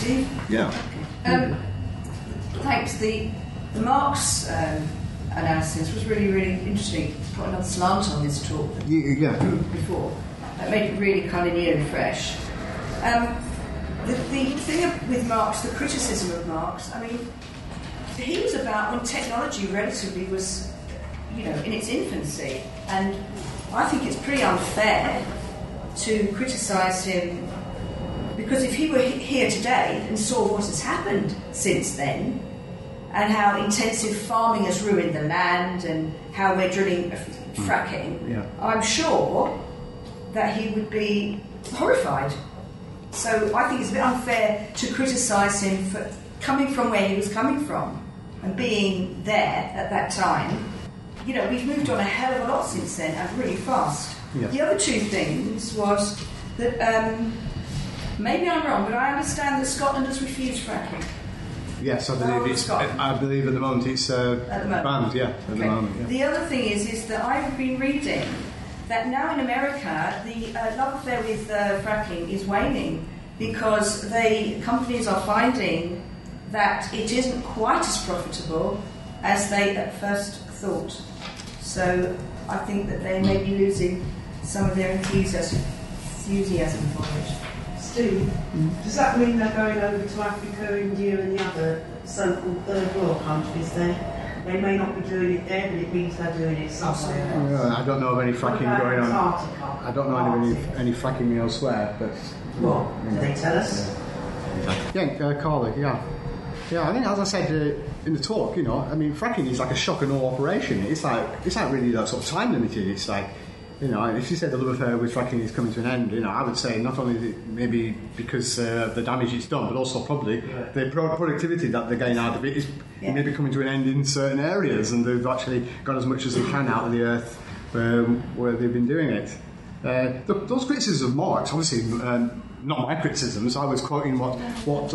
Steve. Yeah. Thanks. The Marx analysis was really, really interesting. Put another slant on this talk before. That made it really kind of new and fresh. The thing with Marx, the criticism of Marx, I mean, he was about when technology relatively was, in its infancy. And I think it's pretty unfair to criticise him, because if he were here today and saw what has happened since then, and how intensive farming has ruined the land, and how we're drilling fracking, I'm sure that he would be horrified. So I think it's a bit unfair to criticise him for coming from where he was coming from and being there at that time. We've moved on a hell of a lot since then, and really fast. Yeah. The other two things was that, maybe I'm wrong, but I understand that Scotland has refused fracking. Yes, I believe at the moment it's banned. Yeah, at the moment. Yeah. The other thing is that I've been reading that now in America the love affair with fracking is waning, because companies are finding that it isn't quite as profitable as they at first thought. So I think that they may be losing some of their enthusiasm for it. Steve, does that mean they're going over to Africa, India and the other so-called third world countries there? They may not be doing it there, but it means they're doing it somewhere else. I don't know of any fracking going on. I don't know of any fracking elsewhere, but... What? Do they tell us? Yeah, Carly, yeah. Yeah, I think, as I said in the talk, fracking is like a shock and awe operation. It's like really that sort of time limited. It's like, if you said the love affair with fracking is coming to an end, I would say not only maybe because the damage it's done, but also probably the productivity that they gain out of it is maybe coming to an end in certain areas, and they've actually got as much as they can out of the earth where they've been doing it. Those criticisms of Marx, obviously, not my criticisms. I was quoting what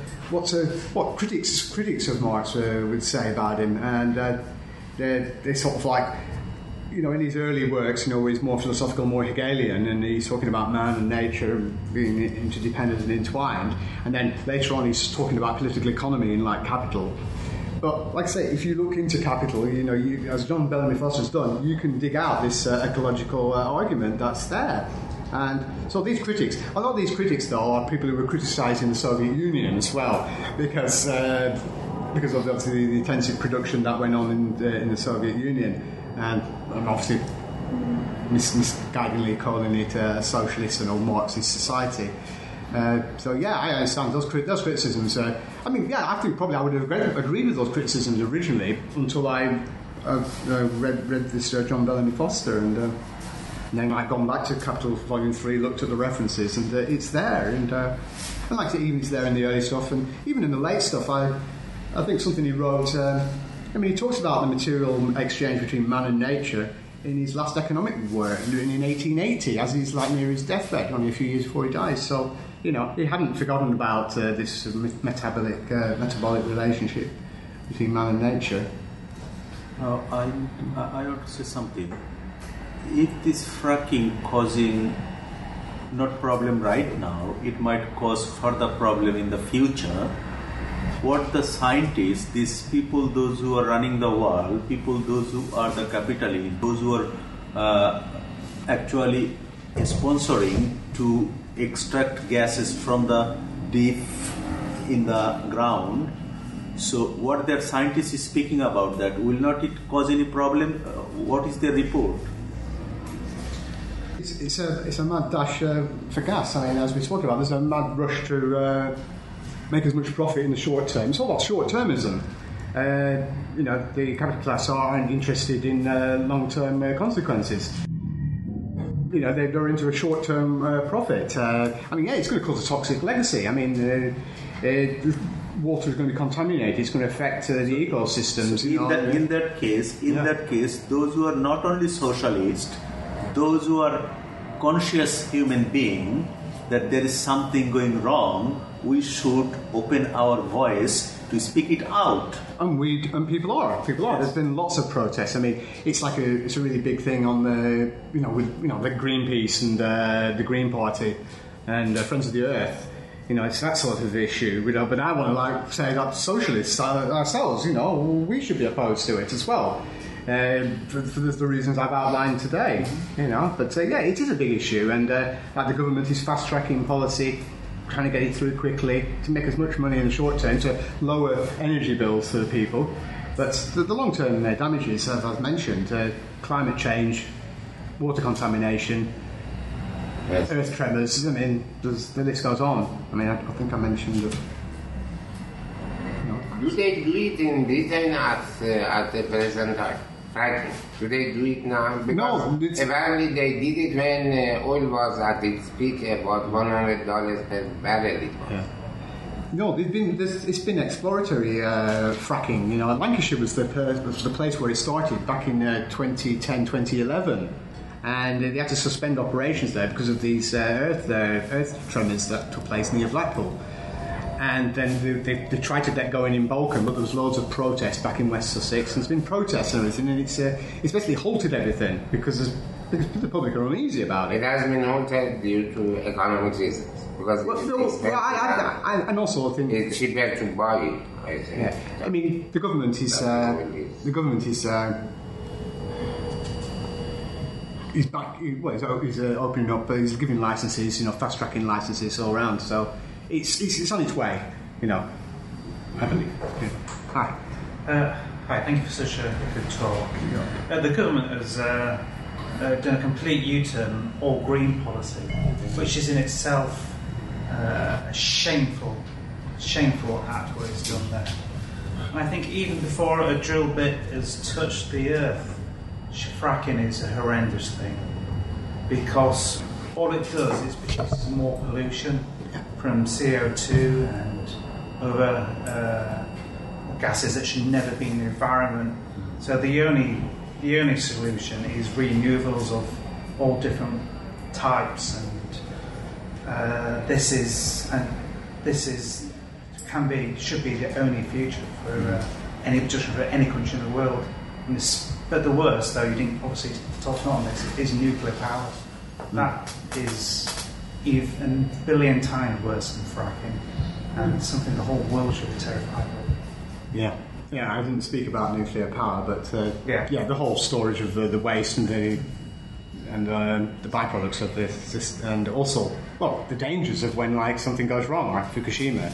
critics of Marx would say about him, and they sort of like, in his early works, he's more philosophical, more Hegelian, and he's talking about man and nature being interdependent and entwined. And then later on, he's talking about political economy and like capital. But like I say, if you look into capital, as John Bellamy Foster's done, you can dig out this ecological argument that's there. And so these critics, a lot of these critics, though, are people who were criticising the Soviet Union as well, because of obviously the intensive production that went on in the Soviet Union. And obviously misguidingly calling it a socialist and a Marxist society. So yeah, I understand those criticisms. I think probably I would have agreed with those criticisms originally until I read this John Bellamy Foster, and then I've gone back to Capital Volume 3, looked at the references, and it's there. And I like it, even it's there in the early stuff, and even in the late stuff. I think something he wrote. He talks about the material exchange between man and nature in his last economic work in 1880, as he's like near his deathbed, only a few years before he dies. So, he hadn't forgotten about this metabolic relationship between man and nature. I want to say something. If this fracking causing not problem right now, it might cause further problem in the future. What the scientists, these people, those who are running the world, those who are the capitalists, those who are actually sponsoring to extract gases from the deep in the ground. So what their scientists is speaking about that, will not it cause any problem? What is their report? It's a mad dash for gas. As we spoke about, there's a mad rush to make as much profit in the short term. It's all about short-termism. The capital class aren't interested in long-term consequences. They're into a short-term profit. It's going to cause a toxic legacy. Water is going to be contaminated. It's going to affect the ecosystems. In that case, those who are not only socialist, those who are conscious human being, that there is something going wrong, we should open our voice to speak it out. And people are. There's been lots of protests. It's a really big thing on the the Greenpeace and the Green Party and Friends of the Earth. It's that sort of issue, But I want to say that socialists ourselves, we should be opposed to it as well, for the reasons I've outlined today, But it is a big issue, and the government is fast tracking policy, trying to get it through quickly to make as much money in the short term to lower energy bills for the people. But the long term damages, as I've mentioned, climate change, water contamination. Yes. Earth tremors, the list goes on. I think I mentioned that. Do they do it in Britain at the present time? Fracking. Do they do it now? Because apparently they did it when oil was at its peak, about $100 per barrel. Yeah. No, it's been exploratory fracking. Lancashire was the place where it started back in 2010, 2011. And they had to suspend operations there because of these earth tremors that took place near Blackpool. And then they tried to get going in Balkan, but there was loads of protests back in West Sussex. And there's been protests and everything, and it's basically halted everything because the public are uneasy about it. It has been halted due to economic reasons. Because and also I think it's cheaper to buy it, I think. Yeah. The government is he's back. He's opening up. He's giving licences, fast tracking licences all around. So it's on its way, I believe. Yeah. Hi. Hi. Thank you for such a good talk. The government has done a complete U-turn on all green policy, which is in itself a shameful act what it's done there. And I think even before a drill bit has touched the earth, fracking is a horrendous thing, because all it does is produces more pollution from CO2 and other gases that should never be in the environment. So the only solution is renewables of all different types, and should be the only future for any country in the world. But the worst, though, you didn't obviously touch on this, is nuclear power. That is even a billion times worse than fracking, and something the whole world should be terrified of. Yeah, I didn't speak about nuclear power, but the whole storage of the waste and the byproducts of this, and also the dangers of when something goes wrong, like Fukushima,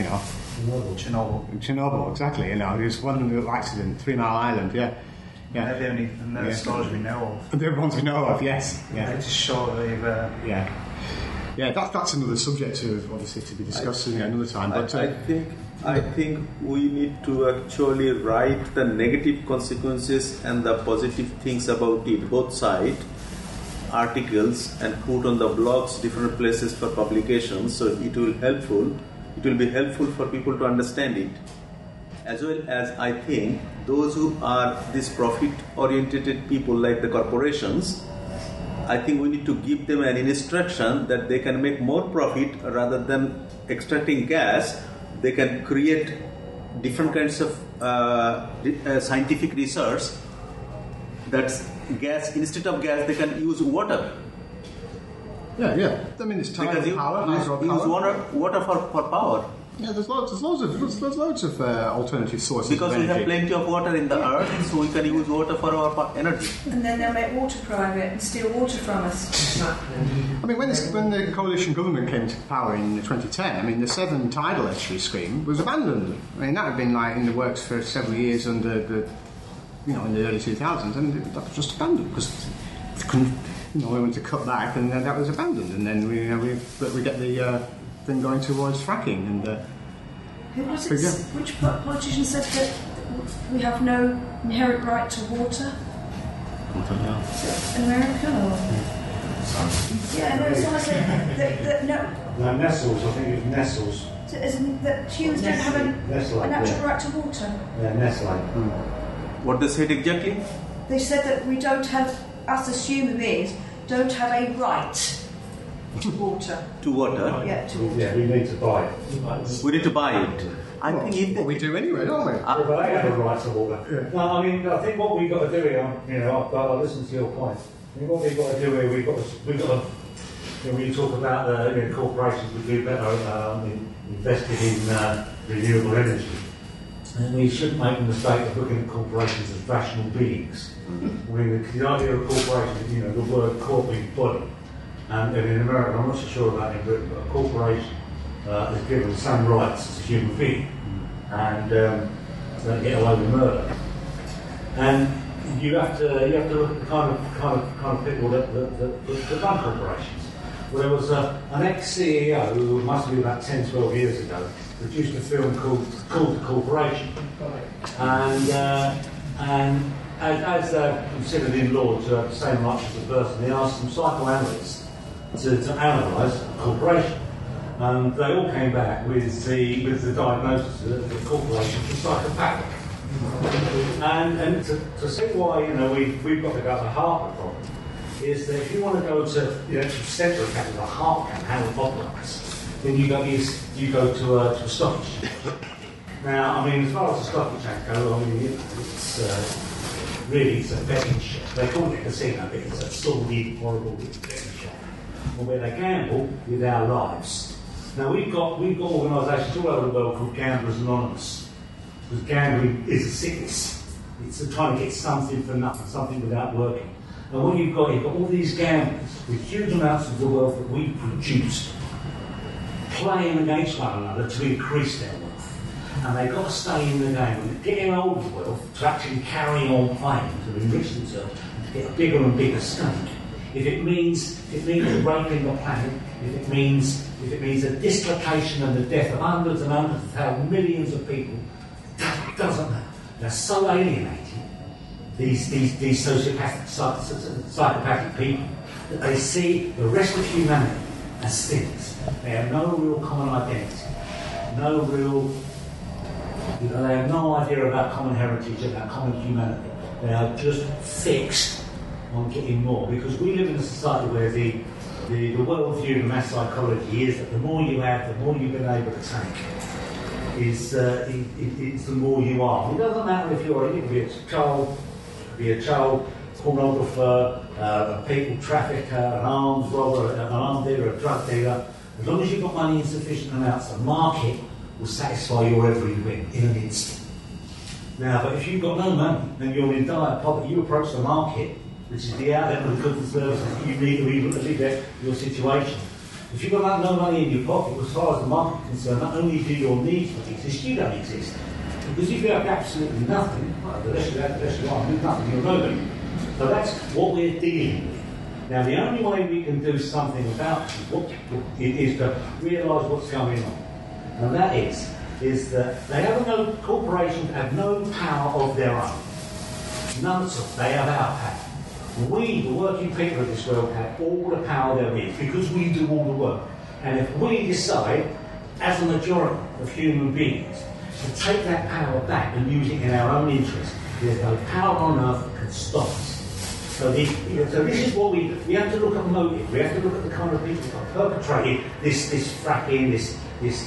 Chernobyl, exactly. There's one little accident, 3 Mile Island, yeah. They're the only stories we know of. They're the ones we know of, yes. Yeah. They're just sure they've. Yeah, that's another subject to be discussed another time. But I think we need to actually write the negative consequences and the positive things about it, both sides, articles, and put on the blogs, different places for publication. So it will be helpful for people to understand it. As well as I think those who are these profit-oriented people like the corporations, I think we need to give them an instruction that they can make more profit rather than extracting gas. They can create different kinds of scientific research. That's gas, instead of gas, they can use water. Yeah. It's tidal power, hydropower. Use water for power. Yeah, there's loads of alternative sources. Because of energy. we have plenty of water in the earth, so we can use water for our energy. And then they'll make water private and steal water from us. When the coalition government came to power in 2010, the Severn tidal estuary scheme was abandoned. That had been in the works for several years under in the early 2000s, and that was just abandoned because we wanted to cut back, and that was abandoned. And then we get the thing going towards fracking, and which politician said that we have no inherent right to water? An American or? Someone said that no. No, Nestles. I think it was Nestles. So that humans don't have a natural right to water. Yeah, Nestle. What they said exactly? They said that we don't have, us as human beings, don't have a right to water. To water? Yeah, to water. Yeah, we need to buy it. We need to buy it. I think we do anyway, don't we? But they have a right to water. Yeah. No, I think what we've got to do here, I listen to your point. What we've got to do here, we've got to when you talk about corporations would do better invested in renewable energy, and we shouldn't make the mistake of looking at corporations as rational beings. I mean, the idea of corporation, the word corp means body, and in America, I'm not so sure about in Britain, but a corporation is given the same rights as a human being, and don't get away with murder. And you have to look at the kind of people that run corporations. Well, there was an ex-CEO who must have been about 10, 12 years ago, produced a film called The Corporation, and as considered in law to have the same rights as a person, they asked some psychoanalysts to analyse a corporation. And they all came back with the diagnosis that the corporation was psychopathic. And to see why we've got to go to the heart of the problem is that if you want to go to the centre of the heart of how it operates, then you go to a stock exchange. Now, I mean, as far as the stock exchange goes, I mean, it's a betting shop. They call it a casino, but it's a sordid, horrible betting shop, where they gamble with our lives. Now we've got organisations all over the world called Gamblers Anonymous, because gambling is a sickness. It's trying to get something for nothing, something without working. And what you've got all these gamblers with huge amounts of the wealth that we've produced, playing against one another to increase their wealth. And they've got to stay in the game and getting hold of wealth to actually carry on playing, to enrich themselves, and to get a bigger and bigger stake. If it means raping the planet, if it means a dislocation and the death of hundreds and hundreds of thousands, millions of people, it doesn't matter. They're so alienated, these sociopathic, psychopathic people, that they see the rest of humanity as things. They have no real common identity, no real, they have no idea about common heritage, about common humanity. They are just fixed on getting more, because we live in a society where the worldview of mass psychology is that the more you have, the more you've been able to take, is the more you are. It doesn't matter if you could be a child pornographer, a people trafficker, an arms robber, an arms dealer, a drug dealer. As long as you've got money in sufficient amounts, the market will satisfy your every whim in an instant. Now, but if you've got no money and you're in dire poverty, you approach the market, which is the outlet of the goods and services that you need to alleviate your situation. If you've got no money in your pocket, as far as the market is concerned, not only do your needs not exist, you don't exist. Because if you have absolutely nothing, well, the less you are, with nothing, you're nobody. So that's what we're dealing with. Now, the only way we can do something about it is to realise what's going on. And that is that corporations have no power of their own. None at all. They have our power. We, the working people of this world, have all the power there is because we do all the work. And if we decide, as a majority of human beings, to take that power back and use it in our own interest, there's no power on earth that can stop us. So this is what we have to look at motive. We have to look at the kind of people that are perpetrating this fracking, this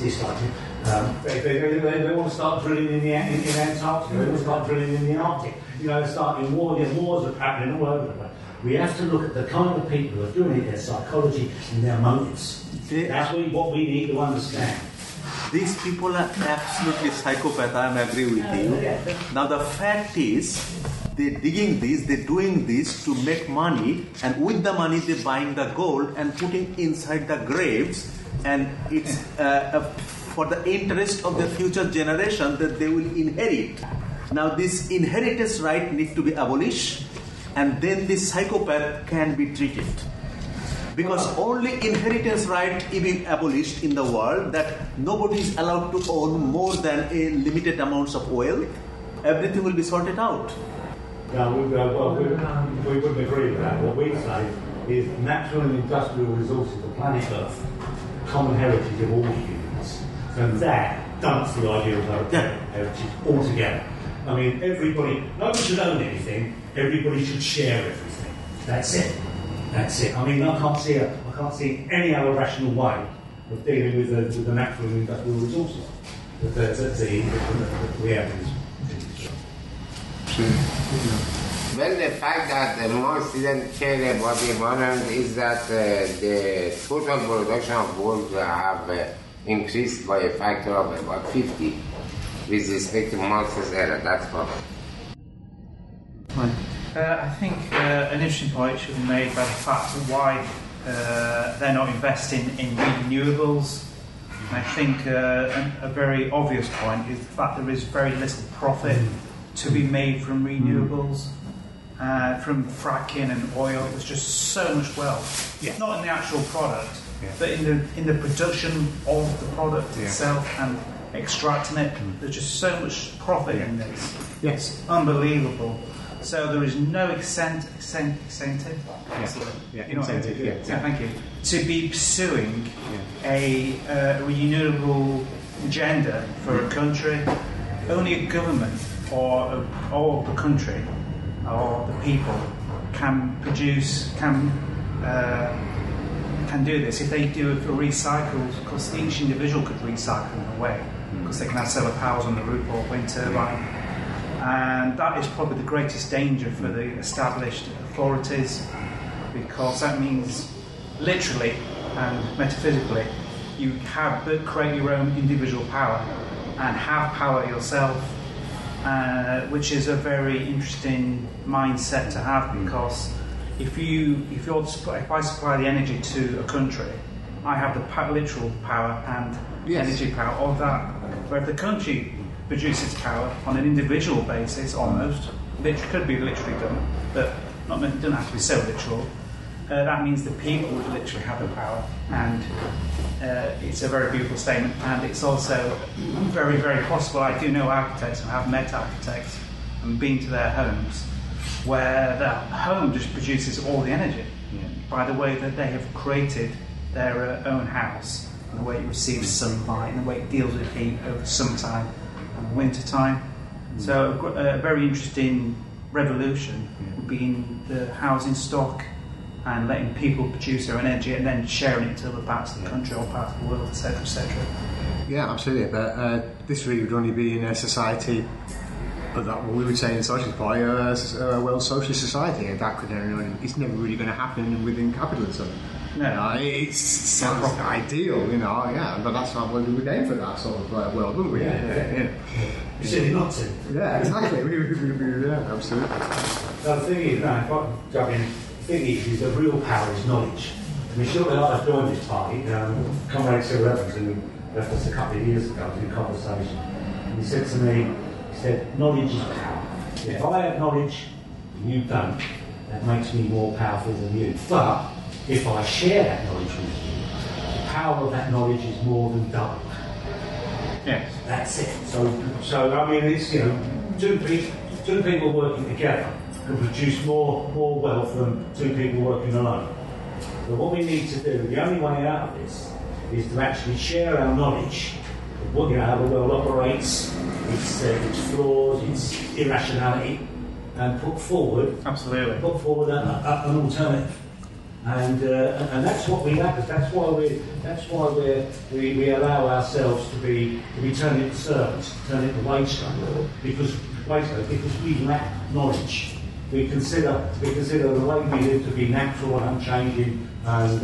they want to start drilling in Antarctica. They want to start drilling in the Arctic. They're starting wars are happening all over the place. We have to look at the kind of people who are doing it, their psychology and their motives. That's what we need to understand. These people are absolutely psychopaths, I agree with you. Now the fact is, they're digging this, they're doing this to make money, and with the money they're buying the gold and putting inside the graves, and it's for the interest of the future generation that they will inherit. Now this inheritance right needs to be abolished, and then this psychopath can be treated. Because only inheritance right is being abolished in the world, that nobody is allowed to own more than a limited amounts of wealth, everything will be sorted out. No, we wouldn't agree with that. What we say is natural and industrial resources of planet Earth, common heritage of all humans. And that dumps the idea of heritage altogether. I mean, nobody should own anything, everybody should share everything. That's it. That's it. I mean, I can't see any other rational way of dealing with the natural and industrial resources that we have in this. Well, the fact that Marx didn't care about the environment is that the total production of wood have increased by a factor of about 50 with respect to Marx's era. That's problem. I think an interesting point should be made by the fact of why they're not investing in renewables. I think a very obvious point is the fact there is very little profit to be made from renewables, from fracking and oil. There's just so much wealth, not in the actual product, but in the production of the product itself and extracting it. There's just so much profit in this. It's unbelievable. So there is no incentive. Thank you. To be pursuing a renewable agenda for a country. Only a government or the country or the people can do this. If they do it for recycled, because each individual could recycle in a way, because they can have solar powers on the roof or wind turbine. And that is probably the greatest danger for the established authorities, because that means literally and metaphysically you create your own individual power and have power yourself, which is a very interesting mindset to have, because if I supply the energy to a country, I have the literal power and energy power of that. Where if the country produces power on an individual basis, almost, which could be literally done, but it doesn't have to be so literal. That means the people would literally have the power, and it's a very beautiful statement, and it's also very, very possible. I do know architects and have met architects and been to their homes where the home just produces all the energy by the way that they have created their own house, and the way it receives sunlight, and the way it deals with heat over summertime and winter time. So a very interesting revolution would be in the housing stock and letting people produce their energy and then sharing it to other parts of the country or parts of the world, etc., etc. Yeah, absolutely. But this really would only be in a society, but that what we would say in Socialist Party, a world socialist society. And that could it's never really going to happen within capitalism. No, it sounds ideal, but that's not what we would aim for, that sort of world, wouldn't we? You said not to. Yeah, exactly. Yeah, absolutely. So the thing is, the thing is the real power is knowledge. I mean, shortly after I joined this party, Comrade Cyril Evans, who left us a couple of years ago, to do a conversation, and he said to me, knowledge is power. If I have knowledge and you don't, that makes me more powerful than you. But if I share that knowledge with you, the power of that knowledge is more than doubled. Yes. That's it. So I mean, it's, two people working together can produce more wealth than two people working alone. So what we need to do, the only way out of this, is to actually share our knowledge of what, how the world operates, its flaws, its irrationality, and put forward an alternative. And that's what we have. That's why we allow ourselves to be turned into servants, turned into wage slaves, because we lack knowledge. We consider the way we live to be natural and unchanging and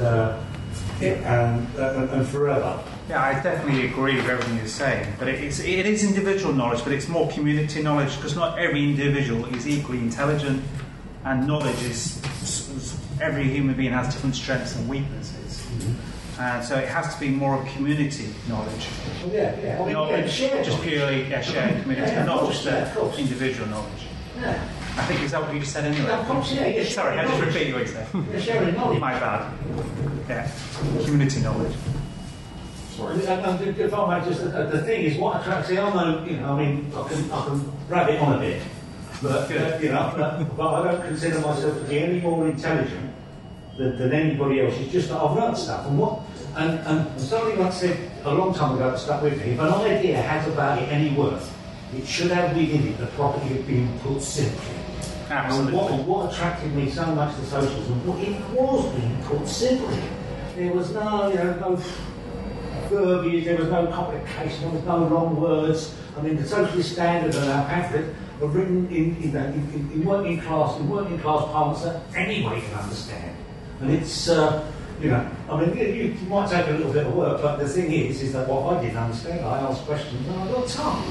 forever. Yeah, I definitely agree with everything you're saying. But it is individual knowledge, but it's more community knowledge, because not every individual is equally intelligent, and knowledge is every human being has different strengths and weaknesses. And so it has to be more of community knowledge. Just purely shared community, not just individual knowledge. Yeah. I think is that what you just said anyway? Sorry, I just repeat what you said. Sharing knowledge. My bad. Yeah, community knowledge. Sorry. If I might just, the thing is, what attracts me, I can rabbit on a bit, but but I don't consider myself to be any more intelligent than anybody else. It's just that I've learned stuff, and somebody once said a long time ago that stuck with me. If an idea has about it any worth, it should have within it the property of being put simply. Absolutely. And what attracted me so much to socialism, it was being put simply. There was no verbiage, there was no complication, there was no wrong words. I mean, the Socialist Standard and our pamphlet were written in working class parlance that anybody can understand. And it's, you know, I mean, you might take a little bit of work, but the thing is that what I didn't understand, I asked questions and I got time.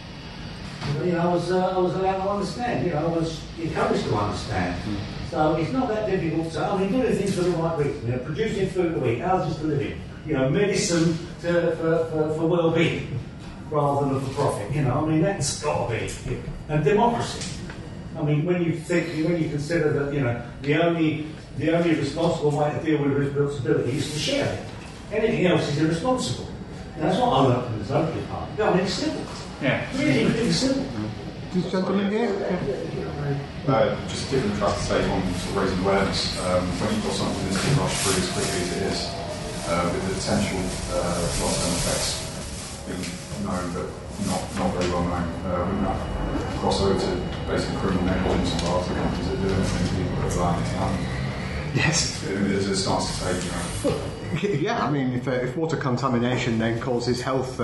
You know, I was allowed to understand. You know, I was encouraged to understand. So it's not that difficult. So I mean, doing things for the right reason. You know, producing food to eat, houses to live in. You know, medicine for well-being rather than for profit. You know, I mean, that's got to be. And democracy. I mean, when you consider that, you know, the only responsible way to deal with responsibility is to share it. Anything else is irresponsible. And that's what I learned from the Social Party. I mean, it's simple. Yeah. Really simple. This gentleman here? Just a different track to take on sort of raising awareness. When you've got something that's been rushed through as quickly as it is, with the potential long-term effects being known but not very well known, we might cross over to basically criminal negligence and the companies that do it and people that are allowing it to happen. Yes. As it starts to take, you know. Yeah, I mean, if water contamination then causes health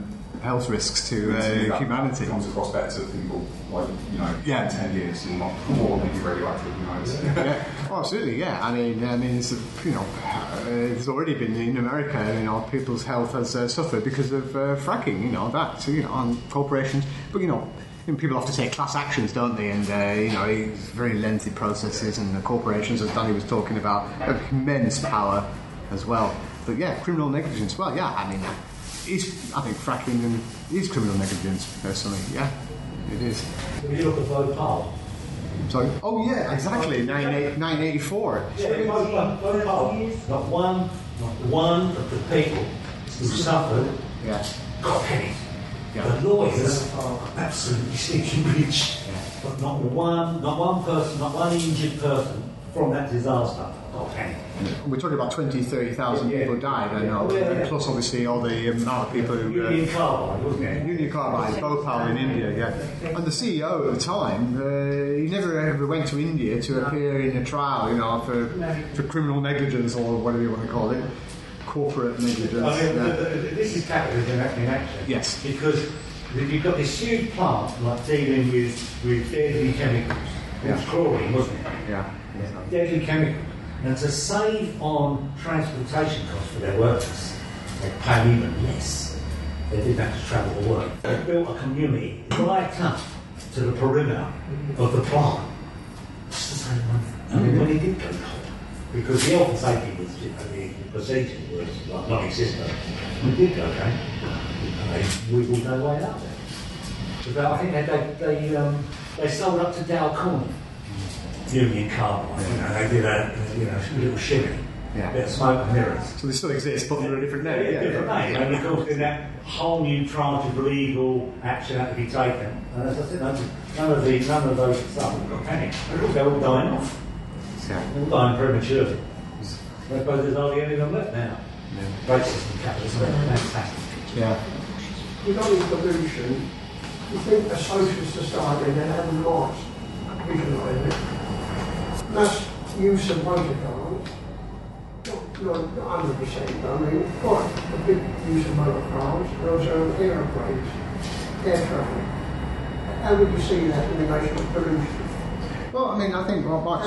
risks to humanity. It comes across better to people, like, you know, 10 years and not more be radioactive, you know. Yeah, absolutely, yeah. I mean, it's, you know, it's already been in America, you know, people's health has suffered because of fracking, you know, on corporations. But, you know, people have to take class actions, don't they? And, you know, it's very lengthy processes, and the corporations, as Danny was talking about, have immense power as well. But, yeah, criminal negligence, well, yeah, I mean, I think fracking is criminal negligence, personally. Yeah, it is. When you look at Bhopal. Sorry? Oh, yeah, exactly. 984. Yeah, Bhopal. Not one of the people who suffered got a penny. Yeah. The lawyers are absolutely stinking rich. Yeah. But not one person, not one injured person from that disaster got a penny. We're talking about 30,000 people died, I know. Plus, obviously, all the amount of people who... Union Carbide, wasn't it? Union Carbide, Bhopal in India, yeah. And the CEO at the time, he never ever went to India to appear in a trial, you know, for criminal negligence or whatever you want to call it. Corporate negligence. I mean, this is capitalism in action. Yes. Because you've got this huge plant like dealing with deadly chemicals. It was chlorine, wasn't it? Yeah. Deadly chemicals. And to save on transportation costs for their workers, they pay even less. They didn't have to travel to work. They built a community right up to the perimeter of the plant. It's the same money. I mean, when it did go cold, because the health and safety was, you know, the procedure was like non-existent. We did go, okay? They wiggled their way out there. But I think they sold up to Dow Corning. Union Carbide, you know, they did a little shimmy, bit of smoke and mirrors. So they still exist, but under a different name. Different name. And of course, in that whole new tranche of legal action had to be taken. And as I said, none of those stuff have got panic. They're all dying off. They're all dying prematurely. I suppose there's hardly any of them left now. Racist and capitalism, fantastic. Yeah. Regarding pollution, you think a socialist society then had a lot visualising it. Mass use of motor cars, not 100%, but I mean, quite a big use of motor cars, and also aeroplanes, air traffic. How would you see that in relation to pollution? Well, I mean, I think Marx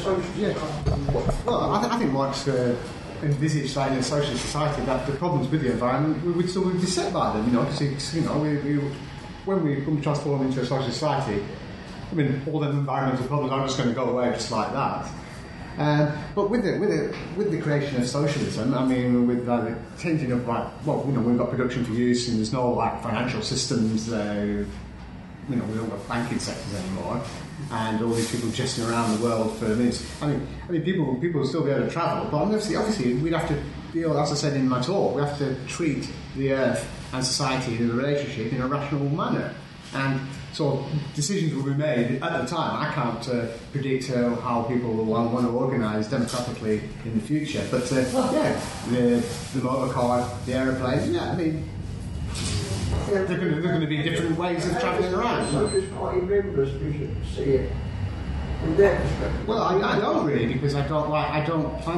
I think Marx envisaged that in a socialist society that the problems with the environment would still be beset by them, you know, because, you know, when we transform into a socialist society, I mean, all the environmental problems aren't just going to go away just like that. But with the creation of socialism, I mean, with the changing of, like, well, you know, we've got production for use, and there's no, like, financial systems. You know, we don't got banking sectors anymore, and all these people jesting around the world for minutes. I mean, people will still be able to travel, but obviously we'd have to deal, as I said in my talk, we have to treat the Earth and society in a relationship in a rational manner. And so decisions will be made at the time. I can't predict how people will want to organise democratically in the future. But the motor car, the aeroplane, I mean, they're going to be different ways of travelling around. Socialist Party members, we should see it. from their perspective? Well, I don't really, because I don't write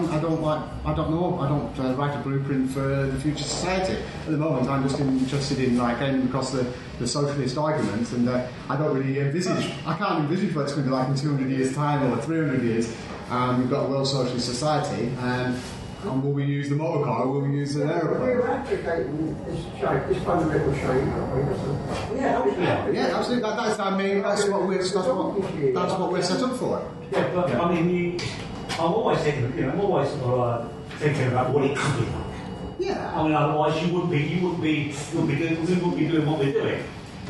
a blueprint for the future society. At the moment, I'm just interested in getting across the socialist argument, and I don't really I can't envisage what it's going to be like in 200 years' time or 300 years. We've got a world socialist society, and will we use the motor car, or will we use an aeroplane? We're advocating this fundamental change, aren't we? Yeah, absolutely. That's what we're set up for. Yeah, but I mean, I'm always thinking, thinking about what it could be like. Yeah. I mean, otherwise we wouldn't be doing what we're doing.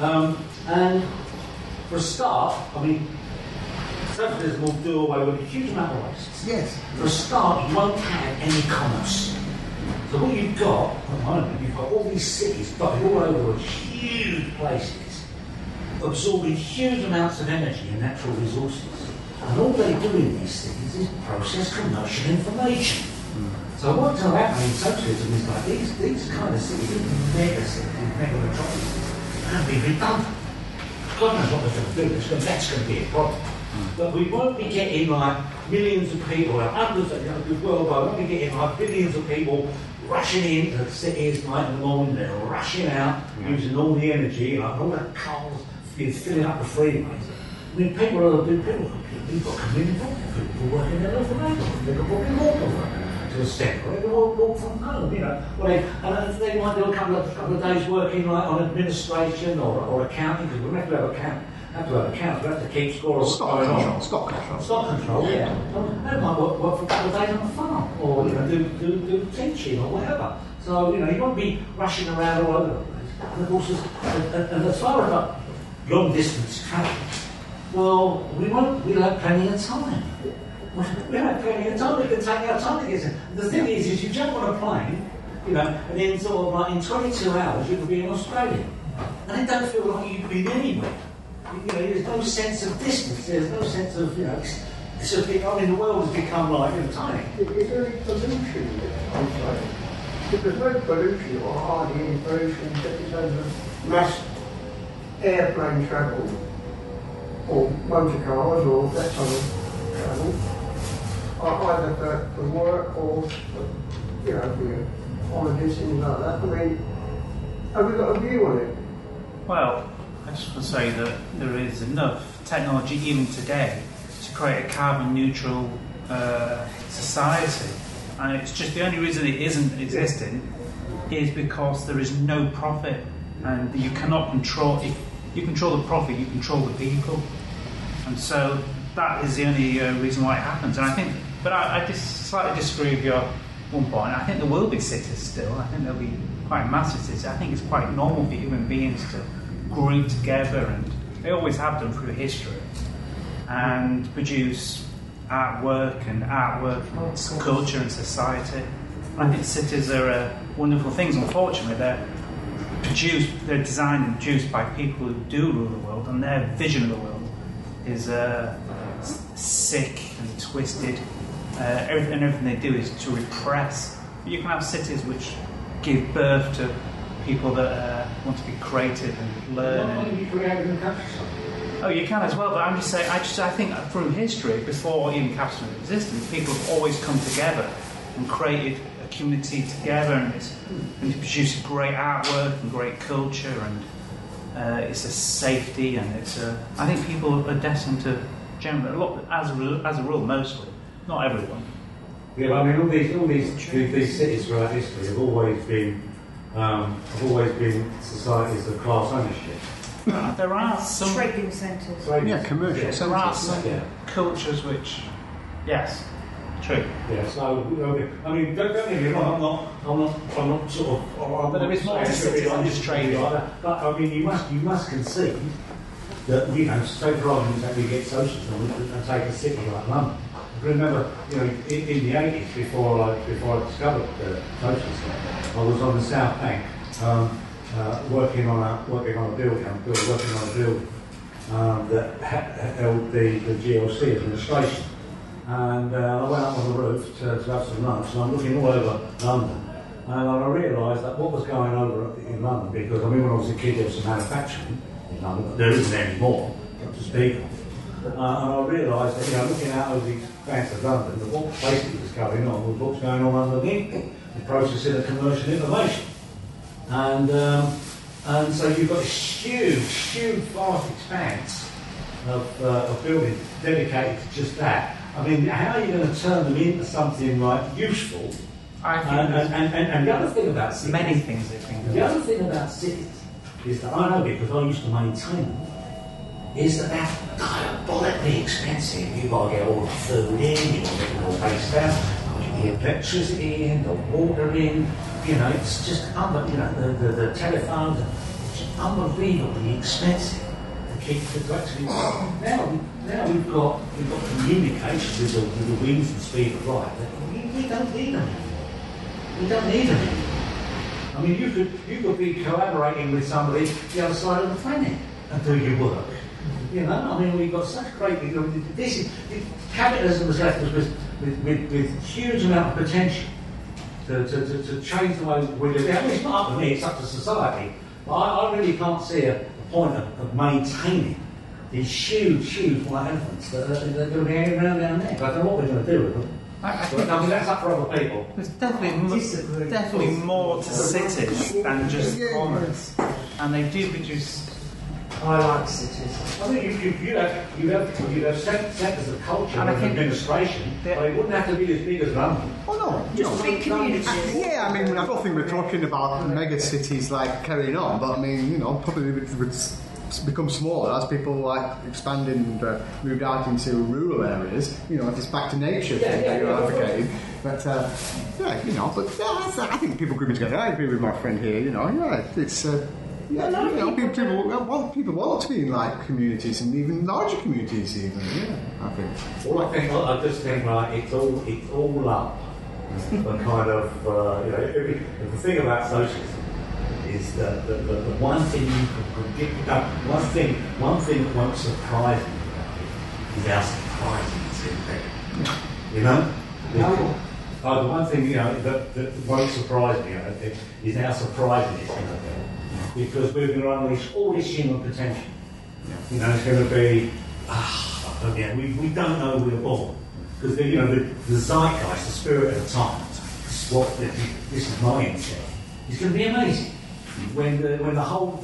And for a start, I mean, socialism will do away with a huge amount of waste. Yes. For a start, you won't have any commerce. So what you've got at the moment, you've got all these cities dotted all over huge places, absorbing huge amounts of energy and natural resources. And all they do in these cities is process commercial information. So what's going to happen in socialism is like these kind of cities, mega cities, mega metropolises, and be redundant. God knows what they're going to do. That's going to be a problem. But we won't be getting millions of people, hundreds of worldwide, we won't be getting billions of people rushing into the cities in the morning, they're rushing out, using all the energy, all that cars filling up the freeways. I mean, people got community people working their local neighbourhood, they could probably walk over to a centre, they could walk from home, and they might do a couple of days working on administration or accounting, because we have to have accounting. We have to keep score of stock control. Yeah. They might work for a couple of days on the farm, or do teaching or whatever. So you won't be rushing around all over the place. And of course, and as far as long distance travel, well, we'll have plenty of time. We'll have plenty of time. We can take our time to get there. The thing is you jump on a plane, and then sort of in 22 hours you could be in Australia, and it don't feel like you've been anywhere. There's no sense of distance. There's no sense of, it's a bit, the world has become tiny. Is there any pollution on site? If there's no pollution or hardly any pollution in terms of mass airplane travel or motor cars or that kind of travel, either for work or, for holidays, things like that. I mean, have we got a view on it? Well, I just want to say that there is enough technology even today to create a carbon neutral society, and it's just the only reason it isn't existing is because there is no profit, and you cannot control. If you control the profit, you control the people, and so that is the only reason why it happens. And I think, but I just slightly disagree with your one point. I think there will be cities still. I think there'll be quite massive cities. I think it's quite normal for human beings to group together, and they always have done through history, and produce artwork for culture and society. I think cities are wonderful things. Unfortunately, they're designed and produced by people who do rule the world, and their vision of the world is sick and twisted. Everything they do is to repress. But you can have cities which give birth to people that want to be creative and learn. Oh, you can as well, but I'm just saying, I think through history, before even capitalism existed, people have always come together and created a community together, and produced great artwork and great culture, and it's a safety, and I think people are destined to generally, as a rule, mostly, not everyone. Yeah, I mean, all these cities throughout history have always been societies of class ownership. There are some trading centres. Commercial. Yes, there are some cultures which, yes, true. Yeah, so I mean, don't get me wrong. I'm not sort of. But there is more to cities than just trading. But I mean, you must concede that say for argument's sake, we get socialism and take a city like London. Remember, in the 80s, before I discovered socialism, I was on the South Bank working on a building that held the GLC administration, and I went up on the roof to have some lunch, and I'm looking all over London, and I realised that what was going on in London, because when I was a kid there was some manufacturing in London, but there isn't any more to speak of. And I realised that, you know, looking out over the expanse of London, that what basically was going on was what's going on underneath the processing of commercial information. And so you've got this huge, vast expanse of buildings dedicated to just that. I mean, how are you going to turn them into something like useful? And the other thing about cities, many things they can do. The other thing about cities is that I know, because I used to maintain them, is that they're diabolically expensive. You've got to get all the food in, you've got to get it all based out, the electricity in, the water in, you know, it's just the telephones, it's just unbelievably expensive to keep to actually. Now we've got communication with the wings and speed of light. We don't need them. We don't need them. I mean, you could be collaborating with somebody the other side of the planet and do your work. You know, I mean, we've got such great. Capitalism has left us with huge amount of potential to change the way we live. I mean, it's not up to me; it's up to society. But I really can't see a point of maintaining these huge white elephants that are going to be hanging around down there. I don't know what we're going to do with them. I mean, that's up for other people. There's definitely more to cities than just commerce, and they do produce. I like cities. I mean, you have centres of culture and administration, but it wouldn't have to be as big as London. Oh no, just big communities. Yeah, I mean, I don't think we're talking about mega cities like carrying on, but I mean, you know, probably would become smaller as people like expand and moved out into rural areas. You know, if it's back to nature that you're advocating. But yeah, you know, but I think people grouping together. I agree with my friend here. You know, yeah, it's. Yeah, you know, people want to be in like communities and even larger communities, even. Yeah, I think. Well, I just think like it's all up. The kind of you know, the thing about socialism is that the one thing you can predict, one thing that won't surprise me is how surprising it's going to be. You know. The one thing, you know, that won't surprise me is how surprising it's going to be. Because we're going to unleash all this human potential. You know, it's going to be, we don't know we're born. Because, you know, the zeitgeist, the spirit of the times, this is my insight, is going to be amazing. When the whole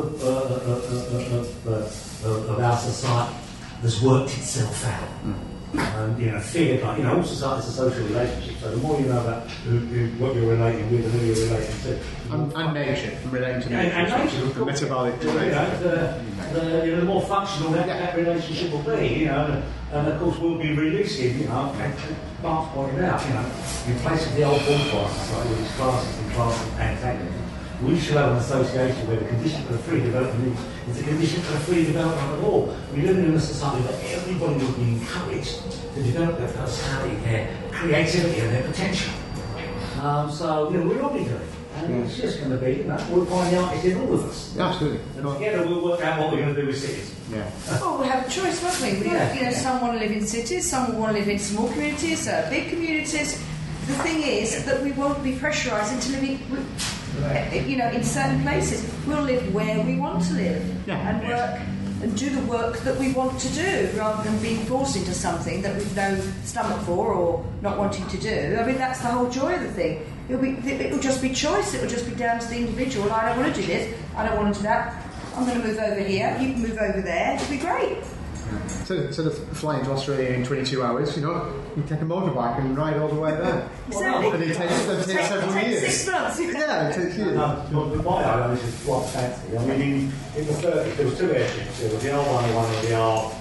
of our society has worked itself out. And, you know, fear, like, you know, all societies are social relationships, so the more you know about what you're relating with and who you're relating to. And nature, relating to nature. And nature, of course. The metabolic the more functional that relationship will be, you know, and of course we'll be releasing, you know, and Mark's pointed out, you know, in place of the old bonfire society with its classes and antagonism, we should have an association where the condition for the free development is the condition for the free development of all. We're living in a society where everybody will be encouraged to develop their personality, their creativity and their potential. So, you know, we'll all be doing it. And it's just going to be, you know, we'll find the artist in all of us. Absolutely. And together we'll work out what we're going to do with cities. Yeah. Well, we'll have a choice, won't we? You know, some want to live in cities, some want to live in small communities, big communities. The thing is that we won't be pressurised into living, you know, in certain places. We'll live where we want to live and work and do the work that we want to do, rather than being forced into something that we've no stomach for or not wanting to do. I mean, that's the whole joy of the thing. It'll just be choice. It'll just be down to the individual. I don't want to do this. I don't want to do that. I'm going to move over here. You can move over there. It'll be great. So instead of flying to Australia in 22 hours, you know, you take a motorbike and ride all the way there. Exactly. And it takes several years. 6 months. Yeah, it takes years. My island is quite fancy. I mean, in the 30s, there was two airships. There was the R101 and the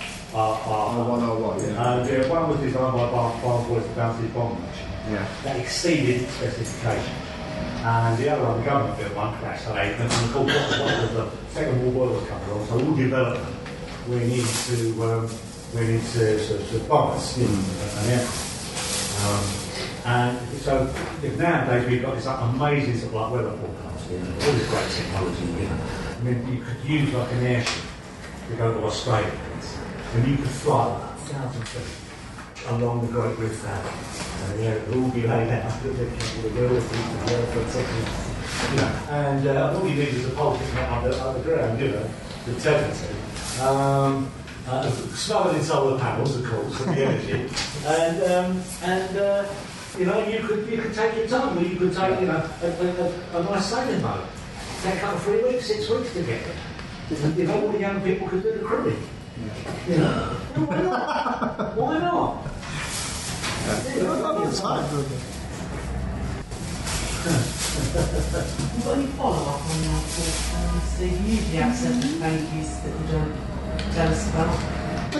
R101, yeah. And one was designed by Barnes Boys to bounce his bomb mission. Yeah. That exceeded specification. And the other one, the government built one, crashed. And of course, the Second World War was coming along, so all development we need to bombers in an aircraft. And so nowadays we've got this amazing sort of like weather forecasting and all this great technology. You know, I mean, you could use like an airship to go to Australia, and you could fly about 1,000 feet along the Great Rift Valley. And it would all be laid out with the girls and the airplanes, you know. And all you need is a pole sticking out underground, you know, to tell it to. smothered in solar panels, of course, for the energy, and you know, you could take your time, or you could take, you know, a nice sailing boat. Take a couple of 3 weeks, 6 weeks to get it. And, you know, all the young people could do the cruising. You know, why not? Why not? You've got any follow-up on that, Steve? You usually have certain babies that you don't tell us about.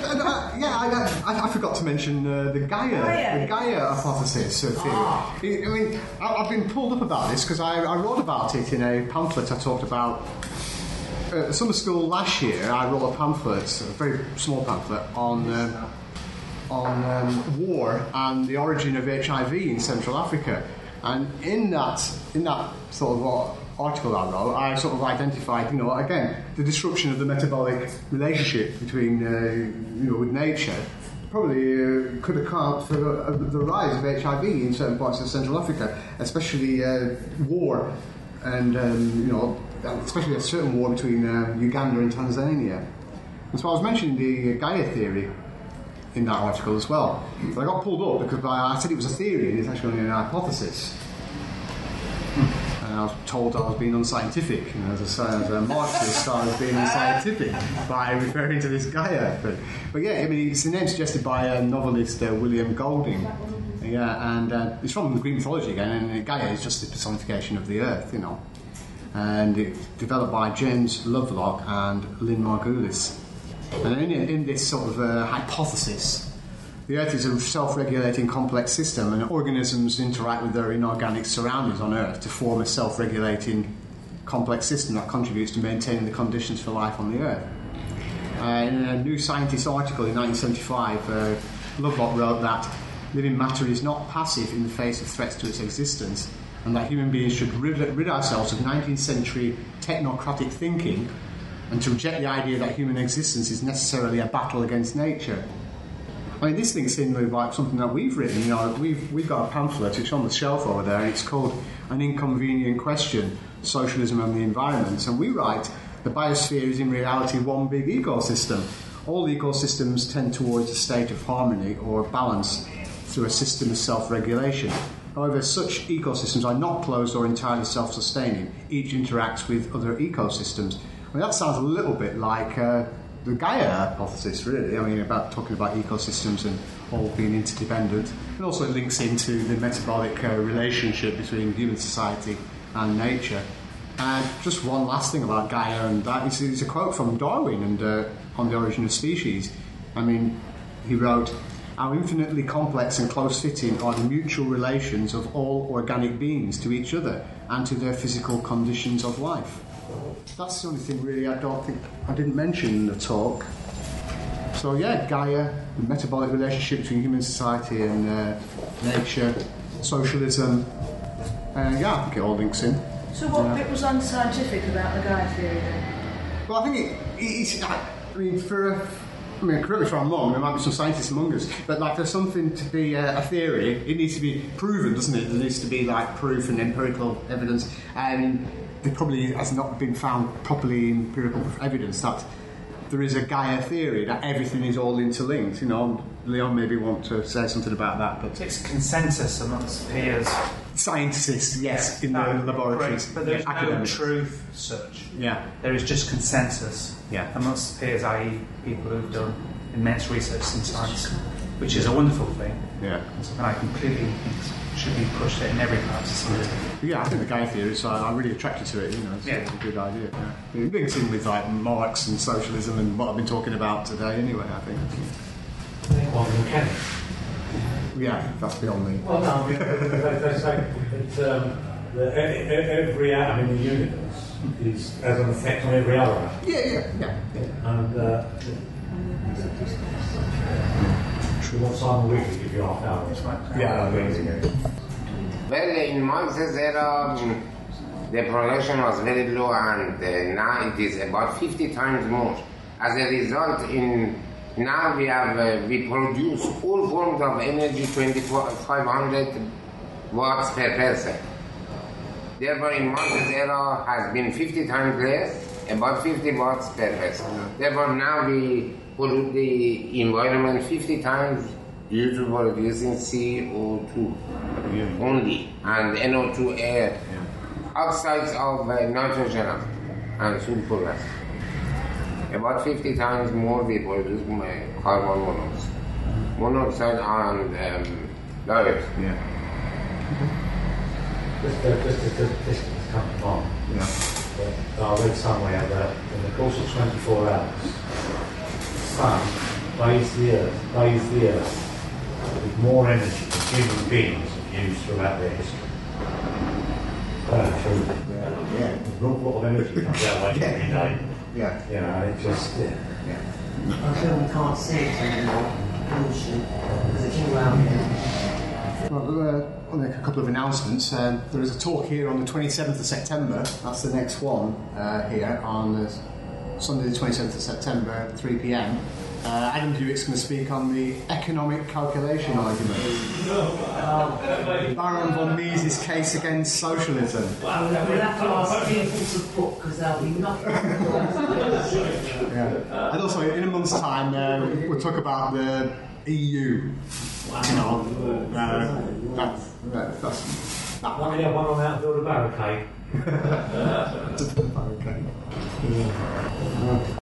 I forgot to mention the Gaia hypothesis theory. I mean, I've been pulled up about this because I wrote about it in a pamphlet I talked about at summer school last year. I wrote a pamphlet, a very small pamphlet, on war and the origin of HIV in Central Africa. And in that sort of article I wrote, I sort of identified, you know, again, the disruption of the metabolic relationship between, with nature probably could account for the rise of HIV in certain parts of Central Africa, especially war and, especially a certain war between Uganda and Tanzania. And so I was mentioning the Gaia theory in that article as well. But I got pulled up because I said it was a theory and it's actually only an hypothesis. And I was told I was being unscientific, and as a Marxist, I was being unscientific by referring to this Gaia thing. But yeah, I mean, it's the name suggested by novelist William Golding. Yeah, and it's from Greek mythology again, and Gaia is just the personification of the earth, you know. And it's developed by James Lovelock and Lynn Margulis. And in this sort of hypothesis, the Earth is a self-regulating complex system, and organisms interact with their inorganic surroundings on Earth to form a self-regulating complex system that contributes to maintaining the conditions for life on the Earth. In a New Scientist article in 1975, Lovelock wrote that living matter is not passive in the face of threats to its existence, and that human beings should rid ourselves of 19th century technocratic thinking and to reject the idea that human existence is necessarily a battle against nature. I mean, this links in with like something that we've written. You know, we've got a pamphlet, it's on the shelf over there, and it's called An Inconvenient Question, Socialism and the Environment. And we write, the biosphere is in reality one big ecosystem. All ecosystems tend towards a state of harmony or balance through a system of self-regulation. However, such ecosystems are not closed or entirely self-sustaining. Each interacts with other ecosystems. I mean, that sounds a little bit like the Gaia hypothesis, really. I mean, about talking about ecosystems and all being interdependent. And also it links into the metabolic relationship between human society and nature. And just one last thing about Gaia, and that is a quote from Darwin and on the origin of species. I mean, he wrote, "How infinitely complex and close-fitting are the mutual relations of all organic beings to each other and to their physical conditions of life." That's the only thing really I didn't mention in the talk. So yeah, Gaia, the metabolic relationship between human society and nature, socialism, I think it all links in. So what bit was unscientific about the Gaia theory then? Well, I think it's correct me if I'm wrong, there might be some scientists among us, but like for something to be a theory, it needs to be proven, doesn't it? There needs to be like proof and empirical evidence, and there probably has not been found properly empirical evidence that there is a Gaia theory, that everything is all interlinked. You know, Leon maybe want to say something about that, but it's consensus amongst peers. Scientists, yes, in the laboratories. But there's no truth such. Yeah. There is just consensus amongst peers, i.e. people who've done immense research in science, which is a wonderful thing. Yeah. And I completely think should be pushed in every part of society. Yeah, I think the Gaia theory, so I'm really attracted to it, you know, it's a good idea. Yeah. It links in with like Marx and socialism and what I've been talking about today anyway, I think. Yeah, that's beyond me. Well, no, I mean, they say that every atom in the universe has an effect on every other atom. Yeah. And what time will we give you half hour? Yeah, amazing. Well, in Marx's era, the production was very low, and now it is about 50 times more. As a result, now we produce all forms of energy 500 watts per person. Therefore, in Marx's era has been 50 times less, about 50 watts per vessel. Therefore, now we pollute the environment 50 times due to producing CO2 only and NO2 air, oxides of nitrogen and sulfur. About 50 times more we produce carbon monoxide and dioxide. Yeah. Just to come on. Yeah. I read somewhere that in the course of 24 hours, the sun bathes the earth with more energy than human beings have used throughout their history. An awful lot of energy comes out every day. Yeah. You know, it just, Until we can't see it anymore, pollution, because it's all out there. Well, I'll make a couple of announcements. There is a talk here on the 27th of September. That's the next one here on Sunday the 27th of September at 3 p.m. Adam Hewitt's going to speak on the economic calculation argument. Baron von Mises' case against socialism. We'll have to ask people to book because there'll be nothing. And also, in a month's time, we'll talk about the EU. You know, that's that one. Yeah, one on that build a barricade. barricade.